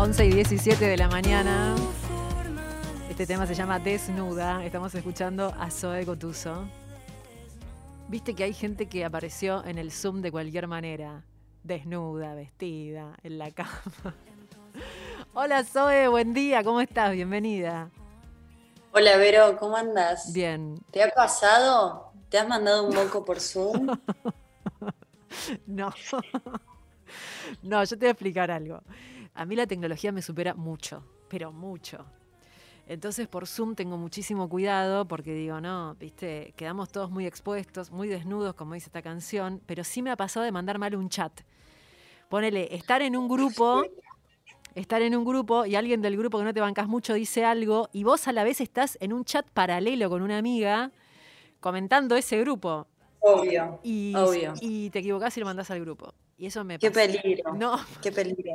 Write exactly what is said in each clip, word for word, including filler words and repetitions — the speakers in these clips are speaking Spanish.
once y diecisiete de la mañana. Este tema se llama Desnuda. Estamos escuchando a Zoe Gotuso. Viste que hay gente que apareció en el Zoom de cualquier manera. Desnuda, vestida, en la cama. Hola Zoe, buen día, ¿cómo estás? Bienvenida. Hola Vero, ¿cómo andas? Bien. ¿Te ha pasado? ¿Te has mandado un moco por Zoom? No. No, yo te voy a explicar algo. A mí la tecnología me supera mucho, pero mucho. Entonces por Zoom tengo muchísimo cuidado porque digo, no, viste, quedamos todos muy expuestos, muy desnudos, como dice esta canción, pero sí me ha pasado de mandar mal un chat. Ponele, estar en un grupo, estar en un grupo y alguien del grupo que no te bancás mucho dice algo y vos a la vez estás en un chat paralelo con una amiga comentando ese grupo. Obvio, Y, obvio. y te equivocás y lo mandás al grupo. Y eso me Qué pasa. peligro, No. qué peligro.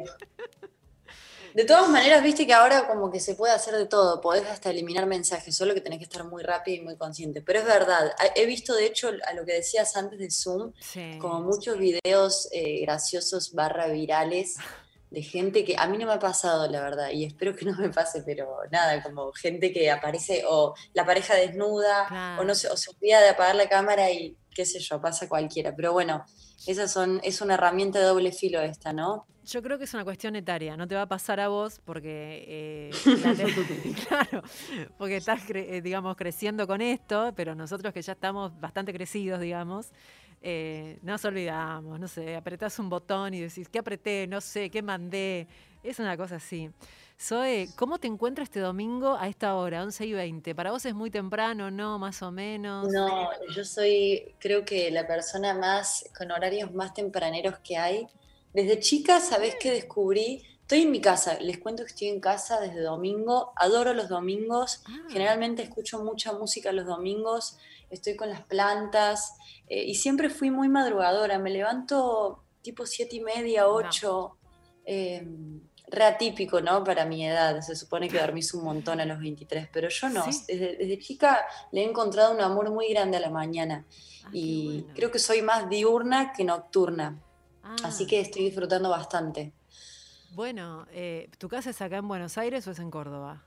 De todas maneras, viste que ahora como que se puede hacer de todo, podés hasta eliminar mensajes, solo que tenés que estar muy rápido y muy consciente. Pero es verdad, he visto de hecho a lo que decías antes de Zoom, como Sí. muchos videos eh, graciosos barra virales de gente que a mí no me ha pasado, la verdad, y espero que no me pase, pero nada, como gente que aparece o la pareja desnuda o no Claro. se, o se olvida de apagar la cámara y qué sé yo, pasa cualquiera. Pero bueno, esas son, es una herramienta de doble filo esta, ¿no? Yo creo que es una cuestión etaria, no te va a pasar a vos porque, eh, la te- claro, porque estás, cre- eh, digamos, creciendo con esto, pero nosotros que ya estamos bastante crecidos, digamos, eh, nos olvidamos, no sé, apretás un botón y decís, ¿qué apreté? No sé, ¿qué mandé? Es una cosa así. Zoe, ¿cómo te encuentras este domingo a esta hora, once y veinte? ¿Para vos es muy temprano, no, más o menos? No, yo soy, creo que la persona más, con horarios más tempraneros que hay. Desde chica, ¿sabés qué descubrí? Estoy en mi casa, les cuento que estoy en casa desde domingo, adoro los domingos, Ah, generalmente escucho mucha música los domingos, estoy con las plantas eh, y siempre fui muy madrugadora, me levanto tipo siete y media, no. ocho, eh, re atípico, ¿no? Para mi edad, se supone que dormís un montón a los veintitrés, pero yo no, Sí. desde, desde chica le he encontrado un amor muy grande a la mañana Ah, qué y bueno. creo que soy más diurna que nocturna, así Ah. que estoy disfrutando bastante. Bueno, eh, ¿tu casa es acá en Buenos Aires o es en Córdoba?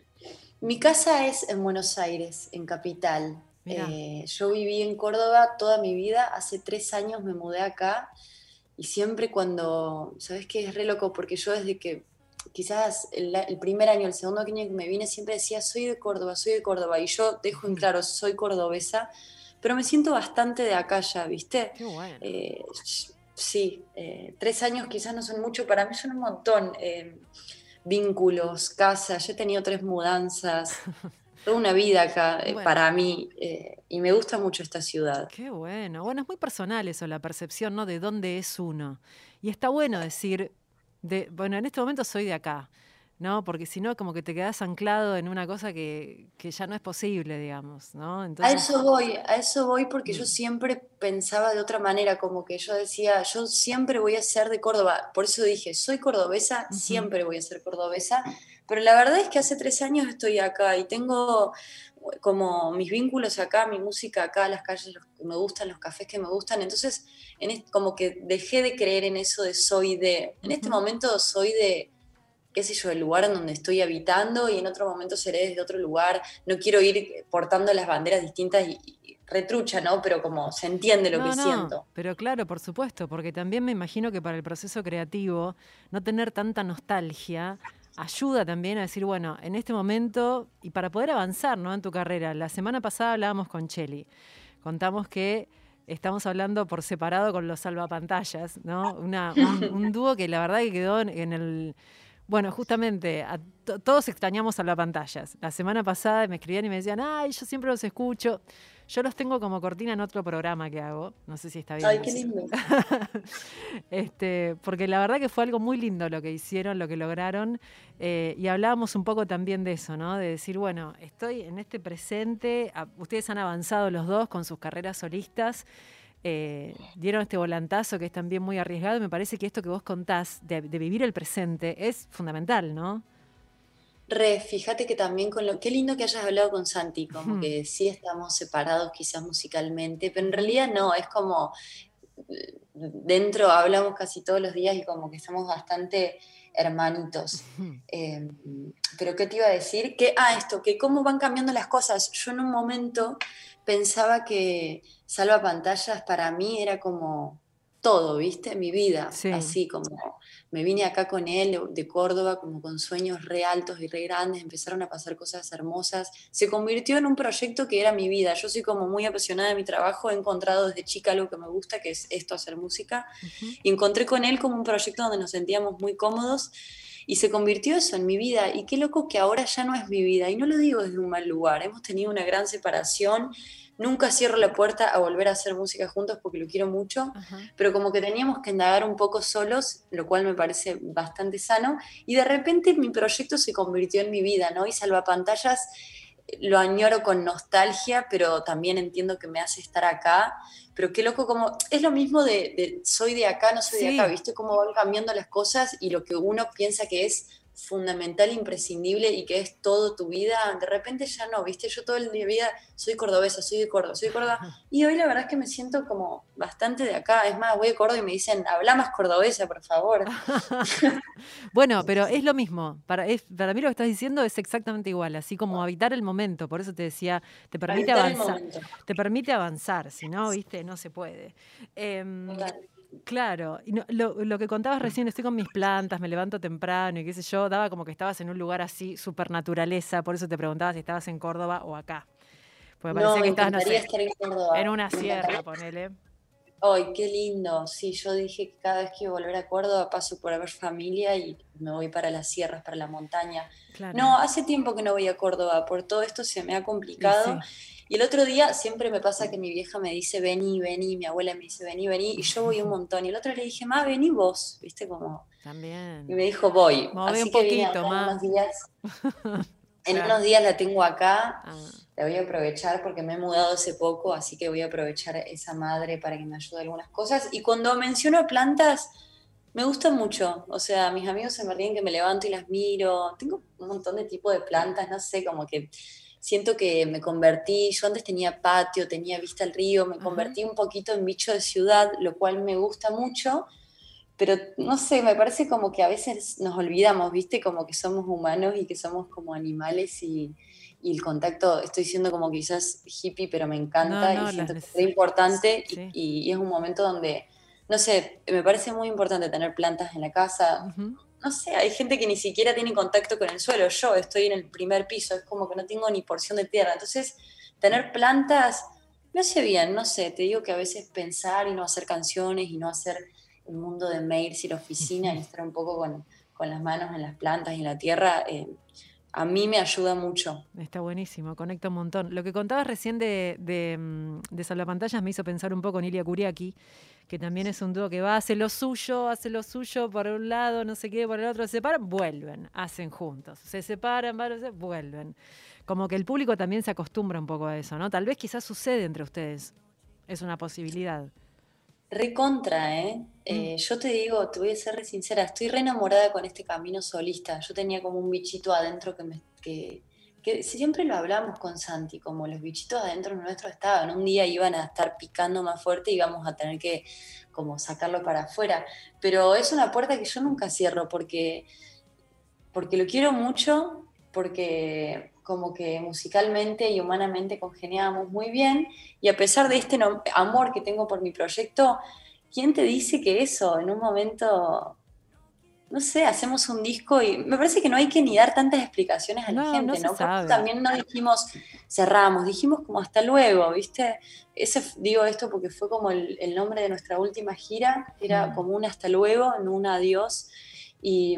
Mi casa es en Buenos Aires, en Capital. Mirá. Eh, yo viví en Córdoba toda mi vida, hace tres años me mudé acá y siempre cuando, ¿sabes qué? Es re loco porque yo desde que quizás el, el primer año, el segundo año que me vine, siempre decía, soy de Córdoba, soy de Córdoba y yo dejo en claro, soy cordobesa, pero me siento bastante de acá ya, ¿viste? Qué bueno. Eh, sí, eh, tres años quizás no son mucho, para mí son un montón. Eh, vínculos, casa, yo he tenido tres mudanzas, toda una vida acá eh, Bueno, para mí eh, y me gusta mucho esta ciudad. qué bueno. Bueno, es muy personal eso, la percepción, ¿no? De dónde es uno. Y está bueno decir, de, bueno, en este momento soy de acá, ¿no? Porque si no, como que te quedás anclado en una cosa que, que ya no es posible, digamos, ¿no? A Entonces, eso voy, a eso voy porque yo mm, siempre pensaba de otra manera, como que yo decía, yo siempre voy a ser de Córdoba, por eso dije, soy cordobesa, ujú. siempre voy a ser cordobesa, pero la verdad es que hace tres años estoy acá y tengo como mis vínculos acá, mi música acá, las calles los que me gustan, los cafés que me gustan, entonces en es- como que dejé de creer en eso de soy de, en este Ujú. momento soy de qué sé yo, el lugar en donde estoy habitando y en otro momento seré desde otro lugar. No quiero ir portando las banderas distintas y, y retrucha, ¿no? Pero como se entiende lo que No, no, siento. pero claro, por supuesto, porque también me imagino que para el proceso creativo no tener tanta nostalgia ayuda también a decir, bueno, en este momento, y para poder avanzar, ¿no? En tu carrera. La semana pasada hablábamos con Cheli, contamos que estamos hablando por separado con los salvapantallas, ¿no? Una, un, un dúo que la verdad que quedó en, en el... Bueno, justamente, a to- todos extrañamos salvapantallas. La semana pasada me escribían y me decían, ay, yo siempre los escucho. Yo los tengo como cortina en otro programa que hago. No sé si está bien Ay, qué decir. lindo. Este, porque la verdad que fue algo muy lindo lo que hicieron, lo que lograron. Eh, y hablábamos un poco también de eso, ¿no? De decir, bueno, estoy en este presente. a- Ustedes han avanzado los dos con sus carreras solistas. eh, dieron este volantazo que es también muy arriesgado. Y me parece que esto que vos contás de, de vivir el presente es fundamental, ¿no? Re, fíjate que también con lo... Qué lindo que hayas hablado con Santi, como Ujú, que sí estamos separados quizás musicalmente, pero en ujú. realidad no, es como dentro hablamos casi todos los días y como que somos bastante hermanitos. Eh, pero ¿qué te iba a decir? Que, ah, esto, que cómo van cambiando las cosas. Yo en un momento pensaba que Salvapantallas para mí era como todo, ¿viste? Mi vida, Sí. así como me vine acá con él de, de Córdoba, como con sueños re altos y re grandes, empezaron a pasar cosas hermosas. Se convirtió en un proyecto que era mi vida. Yo soy como muy apasionada de mi trabajo, he encontrado desde chica algo que me gusta, que es esto, hacer música. Ujú. Y encontré con él como un proyecto donde nos sentíamos muy cómodos y se convirtió eso en mi vida. Y qué loco que ahora ya no es mi vida. Y no lo digo desde un mal lugar. Hemos tenido una gran separación. Nunca cierro la puerta a volver a hacer música juntos porque lo quiero mucho, Ajá. pero como que teníamos que indagar un poco solos, lo cual me parece bastante sano. Y de repente mi proyecto se convirtió en mi vida, ¿no? Y Salvapantallas lo añoro con nostalgia, pero también entiendo que me hace estar acá. Pero qué loco, como es lo mismo de, de soy de acá, no soy de acá, Sí. ¿viste? Cómo van cambiando las cosas y lo que uno piensa que es fundamental, imprescindible y que es todo tu vida, de repente ya no, ¿viste? Yo todo el día vida soy cordobesa, soy de Córdoba, soy de Córdoba, y hoy la verdad es que me siento como bastante de acá. Es más, voy de Córdoba y me dicen, habla más cordobesa, por favor. Bueno, pero es lo mismo. Para, es, para mí lo que estás diciendo es exactamente igual, así como habitar el momento. Por eso te decía, te permite Habitar el avanzar, momento. te permite avanzar, si no, viste, no se puede. Em, Total. claro, y no- lo, lo que contabas recién, estoy con mis plantas, me levanto temprano y qué sé yo, daba como que estabas en un lugar así, súper naturaleza, por eso te preguntaba si estabas en Córdoba o acá. Porque No, parecía me que estabas, no encantaría sé, estar en en Córdoba. una Me encantaría. sierra, ponele. Ay, qué lindo. Sí, yo dije que cada vez que volver a Córdoba paso por ver familia y me voy para las sierras, para la montaña. Claro, No, hace tiempo que no voy a Córdoba, por todo esto se me ha y complicado. sí, Y el otro día siempre me pasa que mi vieja me dice, vení, vení, mi abuela me dice, vení, vení, y yo voy un montón. Y el otro le dije, ma, vení vos, ¿viste? Como... Y también. me dijo, voy. Move un Así que vine poquito ahora en más. unos días. En Claro. unos días la tengo acá, Ah, la voy a aprovechar porque me he mudado hace poco, así que voy a aprovechar esa madre para que me ayude algunas cosas. Y cuando menciono plantas, me gusta mucho. O sea, mis amigos se me ríen que me levanto y las miro. Tengo un montón de tipos de plantas, no sé, como que siento que me convertí, yo antes tenía patio, tenía vista al río, me ajá. convertí un poquito en bicho de ciudad, lo cual me gusta mucho, pero no sé, me parece como que a veces nos olvidamos, ¿viste? Como que somos humanos y que somos como animales y, y el contacto, estoy siendo como quizás hippie, pero me No, encanta y no, las siento que es neces- muy importante y, sí. y- y es un momento donde, no sé, me parece muy importante tener plantas en la casa. Ujú. No sé, hay gente que ni siquiera tiene contacto con el suelo. Yo estoy en el primer piso, es como que no tengo ni porción de tierra. Entonces, tener plantas me hace bien, no sé, te digo que a veces pensar y no hacer canciones y no hacer el mundo de mails y la oficina y estar un poco con, con las manos en las plantas y en la tierra, eh, a mí me ayuda mucho. Está buenísimo, conecta un montón. Lo que contabas recién de, de, mm, de Salvapantallas me hizo pensar un poco en Ilia Kuriaki, que también es un dúo que va, hace lo suyo, hace lo suyo por un lado, no sé qué, por el otro, se separan, vuelven, hacen juntos. Se separan, van, se- vuelven. Como que el público también se acostumbra un poco a eso, ¿no? Tal vez quizás sucede entre ustedes. Es una posibilidad. Recontra, ¿eh? Mm, Eh, yo te digo, te voy a ser re sincera, estoy re enamorada con este camino solista. Yo tenía como un bichito adentro que me... Que, que siempre lo hablamos con Santi, como los bichitos adentro nuestro estaban. Un día iban a estar picando más fuerte y íbamos a tener que como sacarlo para afuera. Pero es una puerta que yo nunca cierro porque porque lo quiero mucho, porque como que musicalmente y humanamente congeniábamos muy bien, y a pesar de este no- amor que tengo por mi proyecto, ¿quién te dice que eso en un momento, no sé, hacemos un disco y me parece que no hay que ni dar tantas explicaciones a la no, no gente, se ¿no? Por eso sabe. también no dijimos cerramos, dijimos como hasta luego, ¿viste? Ese, digo esto porque fue como el, el nombre de nuestra última gira, era Mm. como un hasta luego, no un adiós, y...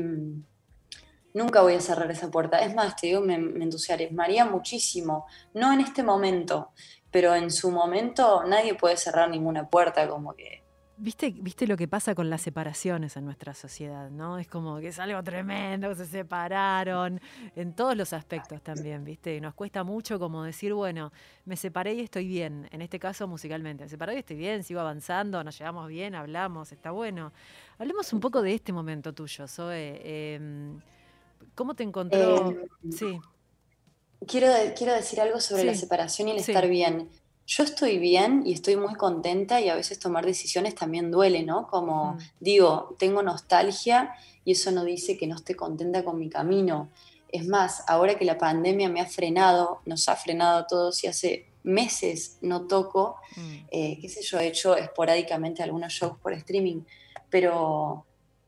Nunca voy a cerrar esa puerta. Es más, te digo, me, me entusiasmaría muchísimo. No en este momento, pero en su momento nadie puede cerrar ninguna puerta, como que... ¿Viste, viste lo que pasa con las separaciones en nuestra sociedad, ¿no? Es como que es algo tremendo, que se separaron, en todos los aspectos también, ¿viste? Y nos cuesta mucho como decir, bueno, me separé y estoy bien, en este caso musicalmente, me separé y estoy bien, sigo avanzando, nos llevamos bien, hablamos, está bueno. Hablemos un poco de este momento tuyo, Zoe. Eh, ¿cómo te Eh, encontró? Sí, quiero, quiero decir algo sobre la sí, separación y el estar sí, bien. yo estoy bien y estoy muy contenta y a veces tomar decisiones también duele, ¿no? Como Mm. digo, tengo nostalgia y eso no dice que no esté contenta con mi camino. Es más, ahora que la pandemia me ha frenado, nos ha frenado a todos y hace meses no toco, Mm. eh, qué sé yo, he hecho esporádicamente algunos shows por streaming, pero...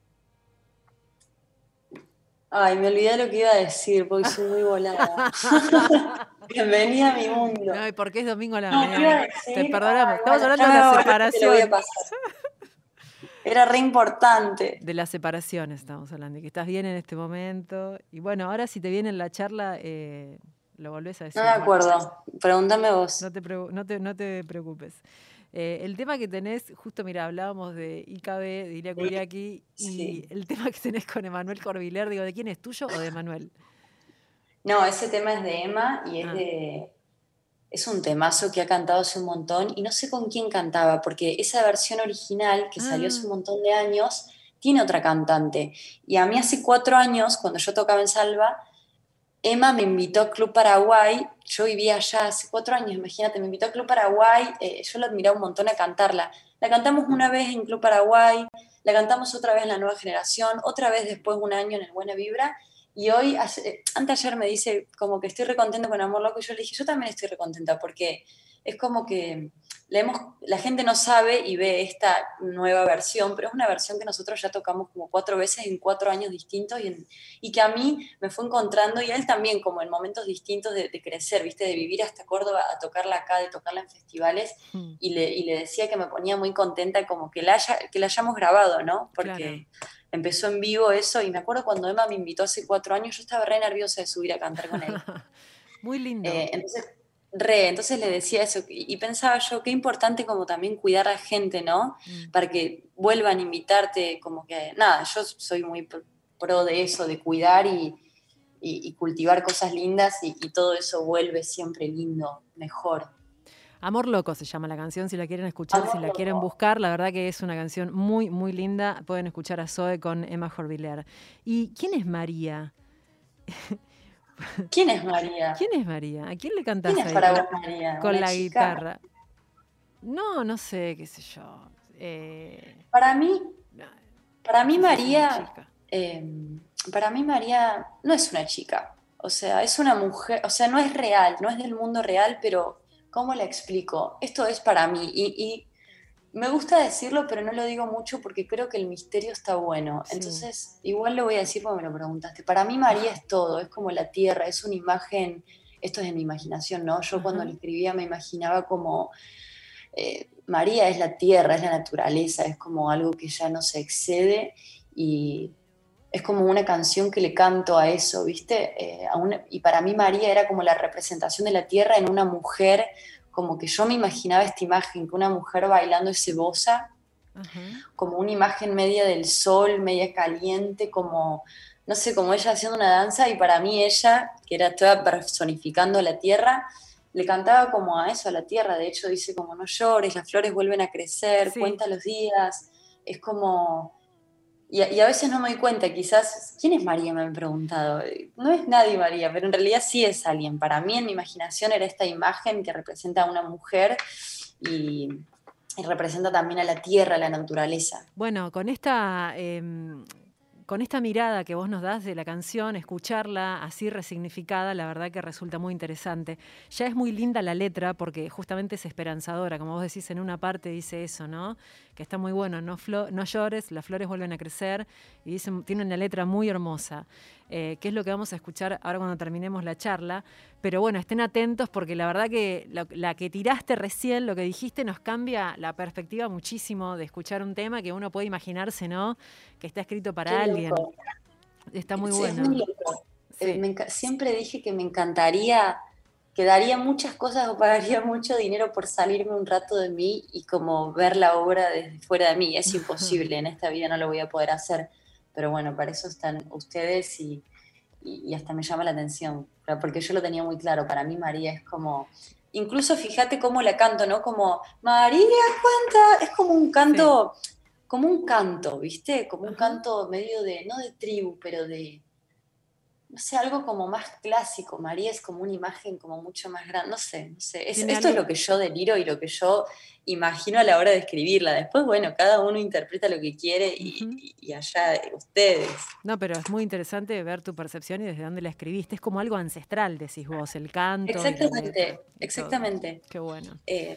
Ay, me olvidé lo que iba a decir porque soy muy volada. Bienvenida a mi mundo. No, y porque es domingo a la No, ¿qué iba a mañana. Te decir? perdonamos. Ay, Estamos bueno, hablando ya de me la voy a volver y te lo voy a separación. pasar. Era re importante. De las separaciones estamos hablando, y que estás bien en este momento. Y bueno, ahora si te viene en la charla, eh, lo volvés a No me decir. No, acuerdo. Pregúntame vos. no te, pregu- no te, no te preocupes. Eh, el tema que tenés, justo mira, hablábamos de I K B, de Ilia Kuriaki, y Sí. el tema que tenés con Emanuel Corbiler, digo, ¿de quién es, tuyo o de Emanuel? No, ese tema es de Emma y es Ah, de... Es un temazo que ha cantado hace un montón y no sé con quién cantaba, porque esa versión original que salió hace ah, un montón de años tiene otra cantante. Y a mí hace cuatro años, cuando yo tocaba en Salva, Emma me invitó a Club Paraguay, yo vivía allá hace cuatro años, imagínate, me invitó a Club Paraguay, eh, yo la admiraba un montón a cantarla. La cantamos una vez en Club Paraguay, la cantamos otra vez en La Nueva Generación, otra vez después un año en el Buena Vibra, y hoy, hace- antes ayer me dice como que estoy recontento con Amor Loco, y yo le dije, yo también estoy recontenta, porque es como que la, hemos, la gente no sabe y ve esta nueva versión, pero es una versión que nosotros ya tocamos como cuatro veces en cuatro años distintos y, en, y que a mí me fue encontrando y a él también como en momentos distintos de, de crecer, ¿viste? De vivir hasta Córdoba a tocarla acá, de tocarla en festivales mm, y le, y le decía que me ponía muy contenta como que la, haya, que la hayamos grabado, ¿no? claro. Porque empezó en vivo eso y me acuerdo cuando Emma me invitó hace cuatro años, yo estaba re nerviosa de subir a cantar con él. Muy lindo. Eh, entonces, re, entonces le decía eso y, y pensaba yo, qué importante como también cuidar a la gente, ¿no? Mm. Para que vuelvan a invitarte, como que, nada, yo soy muy pro de eso, de cuidar y, y, y cultivar cosas lindas y, y todo eso vuelve siempre lindo, mejor. Amor Loco se llama la canción, si la quieren escuchar, si Amor la quieren loco. buscar, la verdad que es una canción muy, muy linda. Pueden escuchar a Zoe con Emma Jorviler. ¿Y quién es María? ¿Quién es María? ¿Quién es María? ¿A quién le ¿Quién cantás es ahí para con, vos María? con ¿Una la chica? guitarra? No, no sé, qué sé yo. Eh, Para mí, no, para no mí sé si es una María, chica. eh, para mí María no es una chica, o sea, es una mujer, o sea, no es real, no es del mundo real, pero ¿cómo la explico? Esto es para mí y, y me gusta decirlo, pero no lo digo mucho porque creo que el misterio está bueno. Sí. Entonces, igual lo voy a decir porque me lo preguntaste. Para mí María es todo, es como la tierra, es una imagen, esto es de mi imaginación, ¿no? Yo cuando Ajá. lo escribía me imaginaba como eh, María es la tierra, es la naturaleza, es como algo que ya no se excede y es como una canción que le canto a eso, ¿viste? Eh, a una, y para mí María era como la representación de la tierra en una mujer, como que yo me imaginaba esta imagen, que una mujer bailando ese bossa, Ajá. como una imagen media del sol, media caliente, como, no sé, como ella haciendo una danza y para mí ella, que era toda personificando la tierra, le cantaba como a eso, a la tierra, de hecho dice como no llores, las flores vuelven a crecer, Sí. cuenta los días, es como... Y a, y a veces no me doy cuenta, quizás, ¿quién es María? Me han preguntado. No es nadie María, pero en realidad sí es alguien. Para mí en mi imaginación era esta imagen que representa a una mujer y, y representa también a la tierra, a la naturaleza. Bueno, con esta, em, con esta mirada que vos nos das de la canción, escucharla así resignificada, la verdad que resulta muy interesante. Ya es muy linda la letra porque justamente es esperanzadora, como vos decís, en una parte dice eso, ¿no? Que está muy bueno, no, flo- no llores, las flores vuelven a crecer, y dice, tiene una letra muy hermosa, eh, que es lo que vamos a escuchar ahora cuando terminemos la charla. Pero bueno, estén atentos porque la verdad que la, la que tiraste recién, lo que dijiste, nos cambia la perspectiva muchísimo de escuchar un tema que uno puede imaginarse, ¿no? Que está escrito para Qué alguien. loco. Está muy Es, es muy bueno. loco. Eh, Sí. me enca- siempre dije que me encantaría, que daría muchas cosas o pagaría mucho dinero por salirme un rato de mí y como ver la obra desde fuera de mí. Es imposible, en esta vida no lo voy a poder hacer. Pero bueno, para eso están ustedes y, y, y hasta me llama la atención, pero porque yo lo tenía muy claro. Para mí María es como, incluso fíjate cómo la canto, ¿no? Como, María cuenta, es como un Sí. canto, como un canto, ¿viste? Como un Ajá. canto medio de, no de tribu, pero de no sé, algo como más clásico. María es como una imagen como mucho más grande, no sé, no sé. Es- Tiene esto es algo... lo que yo deliro y lo que yo imagino a la hora de escribirla. Después, bueno, cada uno interpreta lo que quiere y, Ujú. y- y allá ustedes. No, pero es muy interesante ver tu percepción y desde dónde la escribiste. Es como algo ancestral, decís vos, el canto y la letra Exactamente, y todo. exactamente. Qué bueno. Eh,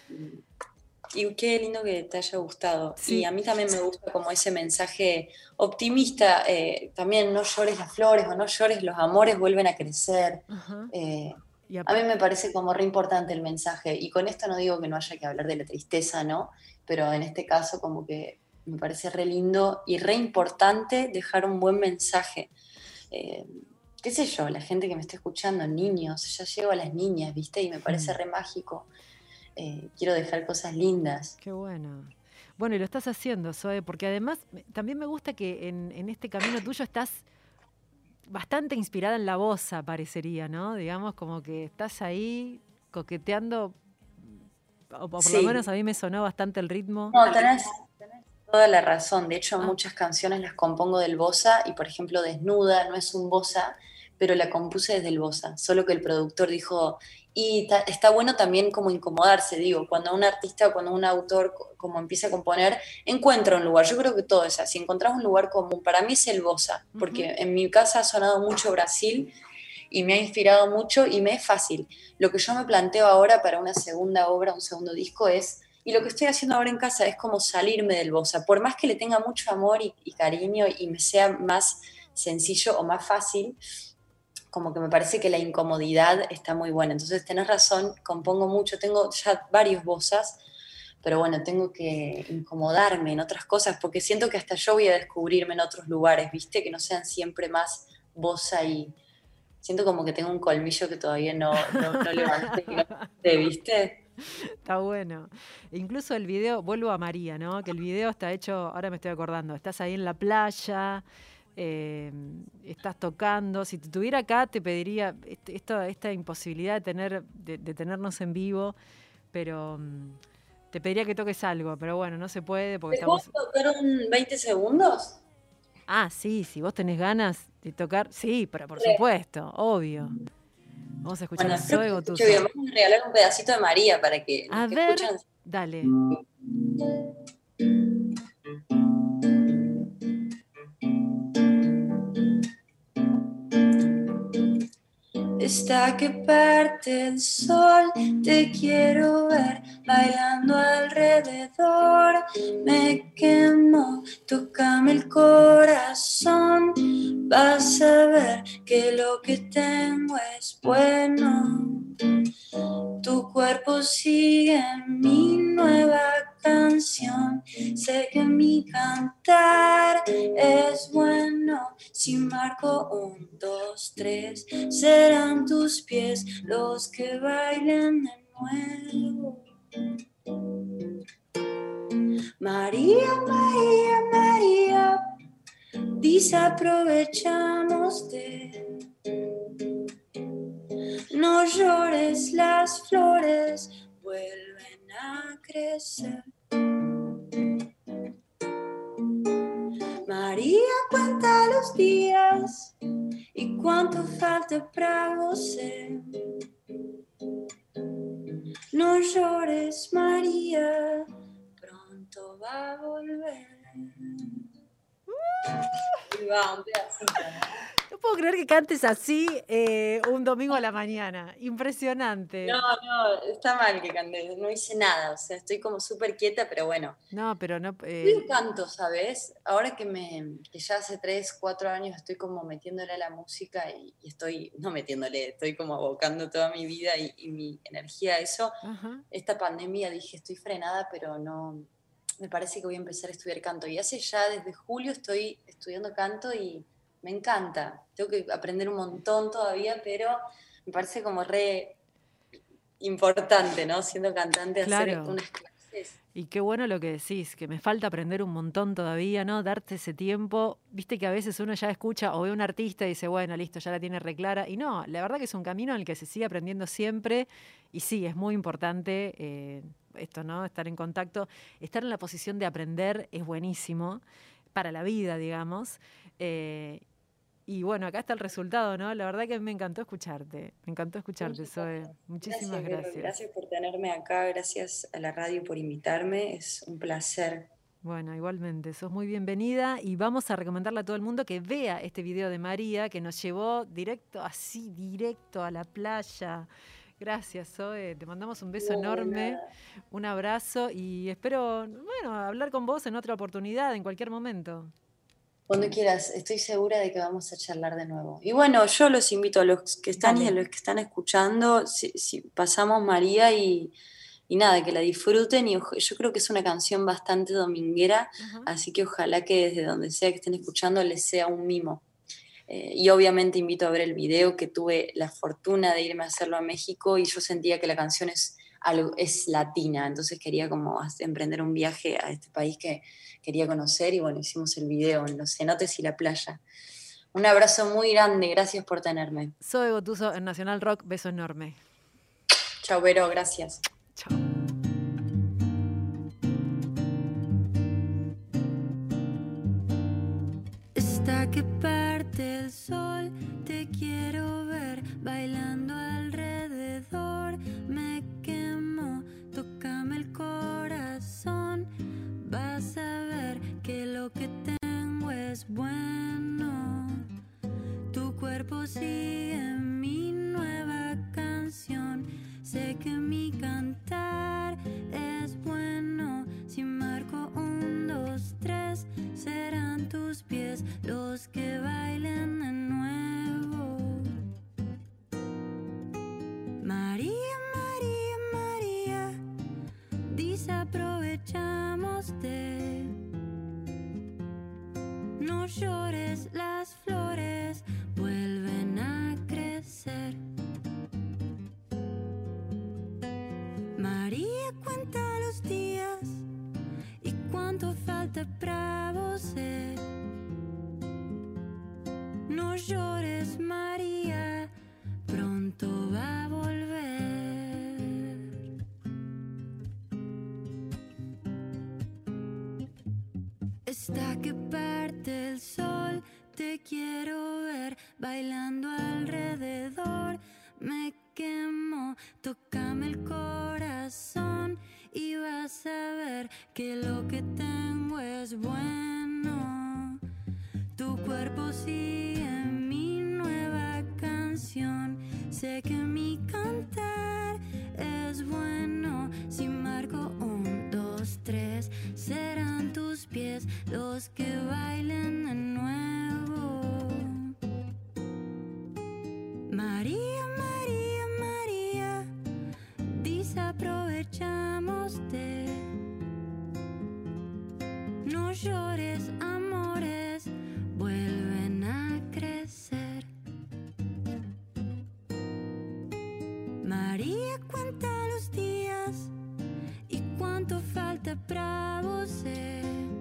y qué lindo que te haya gustado. Y Sí. a mí también me gusta como ese mensaje optimista, eh, también no llores las flores o no llores los amores vuelven a crecer. Ajá. Eh, Y a mí apa- me parece como re importante el mensaje. Y con esto no digo que no haya que hablar de la tristeza, ¿no? Pero en este caso como que me parece re lindo y re importante dejar un buen mensaje. Eh, qué sé yo, la gente que me está escuchando, niños, ya llego a las niñas, ¿viste? Y me parece Mm, re mágico. Eh, quiero dejar cosas lindas. qué bueno. Bueno, y lo estás haciendo, Zoe, porque además me- también me gusta que en, en este camino tuyo estás bastante inspirada en la bossa, parecería, ¿no? Digamos, como que estás ahí coqueteando, o, o por lo menos Sí, a mí me sonó bastante el ritmo. no, tenés, tenés toda la razón. De hecho, Ah, muchas canciones las compongo del bossa y, por ejemplo, Desnuda no es un bossa, pero la compuse desde el bossa. Solo que el productor dijo, y ta- está bueno también como incomodarse, digo, cuando un artista o cuando un autor co- como empieza a componer, encuentra un lugar. Yo creo que todo es así. Encontrás un lugar común. Para mí es el bossa, ujú. porque en mi casa ha sonado mucho Brasil y me ha inspirado mucho y me es fácil. Lo que yo me planteo ahora para una segunda obra, un segundo disco es, y lo que estoy haciendo ahora en casa es como salirme del bossa, por más que le tenga mucho amor y, y cariño y me sea más sencillo o más fácil, como que me parece que la incomodidad está muy buena. Entonces tenés razón, compongo mucho, tengo ya varios bossas, pero bueno, tengo que incomodarme en otras cosas porque siento que hasta yo voy a descubrirme en otros lugares, ¿viste? Que no sean siempre más bossa y siento como que tengo un colmillo que todavía no, no, no levanté, que no levanté, ¿viste? Está bueno. E incluso el video, vuelvo a María, ¿no? Que el video está hecho, ahora me estoy acordando, estás ahí en la playa, eh, estás tocando. Si te tuviera acá, te pediría este- esto, esta imposibilidad de, tener, de, de tenernos en vivo, pero mm, te pediría que toques algo, pero bueno, no se puede porque ¿Te puedo estamos... tocar un veinte segundos? Ah, sí, si vos tenés ganas de tocar, sí, pero por Re. supuesto, obvio. Vamos a escuchar Bueno, a espero que Zoe se escuche bien. Gotuso. Vamos a regalar un pedacito de María para que los A que ver, escuchan. dale. Está que parte el sol, te quiero ver bailando alrededor. Me quemo, tócame el corazón. Vas a ver que lo que tengo es bueno. Tu cuerpo sigue mi nueva canción. Sé que mi cantar es bueno. Si marco un, dos, tres, serán tus pies los que bailen de nuevo. María, María, María, desaprovechamos de. No llores, las flores vuelven a crecer. María cuenta los días y cuánto falta para você. No llores, María, pronto va a volver. Y va, un pedacito, ¿no? No puedo creer que cantes así eh, un domingo a la mañana. Impresionante. No, no, está mal que cante, no hice nada, o sea, estoy como súper quieta, pero bueno. No, pero no. Yo eh, canto, ¿sabes? Ahora que me, que ya hace tres, cuatro años estoy como metiéndole a la música y, y estoy, no metiéndole, estoy como abocando toda mi vida y, y mi energía a eso. ajá. Esta pandemia dije, estoy frenada, pero no, me parece que voy a empezar a estudiar canto. Y hace ya desde julio estoy estudiando canto y me encanta. Tengo que aprender un montón todavía, pero me parece como re importante, ¿no? Siendo cantante, hacer Claro. unas clases. Y qué bueno lo que decís, que me falta aprender un montón todavía, ¿no? Darte ese tiempo. Viste que a veces uno ya escucha o ve a un artista y dice, bueno, listo, ya la tiene reclara. Y no, la verdad que es un camino en el que se sigue aprendiendo siempre. Y sí, es muy importante eh, esto, ¿no? Estar en contacto. Estar en la posición de aprender es buenísimo para la vida, digamos. Eh, Y bueno, acá está el resultado, ¿no? La verdad que me encantó escucharte. Me encantó escucharte, Zoe. Muchísimas Gracias, gracias. Gracias por tenerme acá, gracias a la radio por invitarme. Es un placer. Bueno, igualmente, sos muy bienvenida y vamos a recomendarle a todo el mundo que vea este video de María que nos llevó directo, así, directo a la playa. Gracias, Zoe. Te mandamos un beso No, enorme, nada. un abrazo y espero, bueno, hablar con vos en otra oportunidad, en cualquier momento. Cuando quieras, estoy segura de que vamos a charlar de nuevo. Y bueno, yo los invito a los que están Dale. y a los que están escuchando, si, si pasamos María y, y nada, que la disfruten. Y ojo- yo creo que es una canción bastante dominguera, Ajá. así que ojalá que desde donde sea que estén escuchando les sea un mimo. Eh, y obviamente invito a ver el video, que tuve la fortuna de irme a hacerlo a México y yo sentía que la canción es, algo, es latina, entonces quería como hacer- emprender un viaje a este país que quería conocer y bueno, hicimos el video en los cenotes y la playa. Un abrazo muy grande, gracias por tenerme. Zoe Gotuso en Nacional Rock, beso enorme. Chau, Vero, gracias. Chao. Hasta que parte el sol, te quiero ver bailando alrededor. Me quemo, tócame el corazón. Vas a ver que lo que tengo es bueno. Tu cuerpo sigue mi nueva canción. Sé que mi cantar es bueno. Si marco un, dos, tres, serán tus pies los que bailen de nuevo. María, María, María, desaprovechámoste. No llores, las flores vuelven a crecer. María, cuenta los días y cuánto falta para você. No llores, María, pronto va a volver. Hasta que parte el sol, te quiero ver bailando alrededor. Me quemo, tócame el corazón y vas a ver que lo que tengo es bueno. Tu cuerpo sigue mi nueva canción. Sé que mi cantar es bueno. Si marco un, dos, tres, serán tus pies los que bailen de nuevo. María, María, María, desaprovechámoste. No llores, amores vuelven a crecer. María, cuenta los días y cuánto falta para você.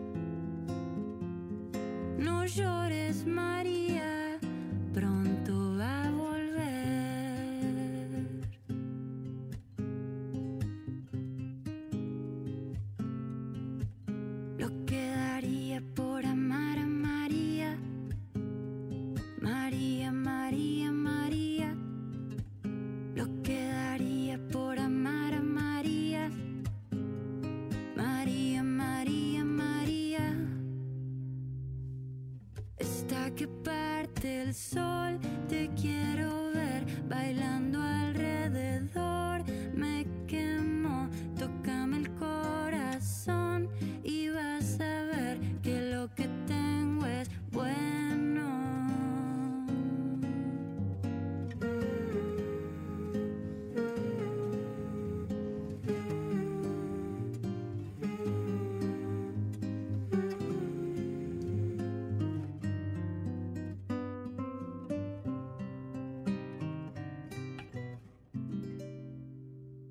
No llores, María, pronto va a volver. Lo que daría por amar a María. María, María, María. Lo que daría por amar a María. María, María, María. Hasta que parte el sol.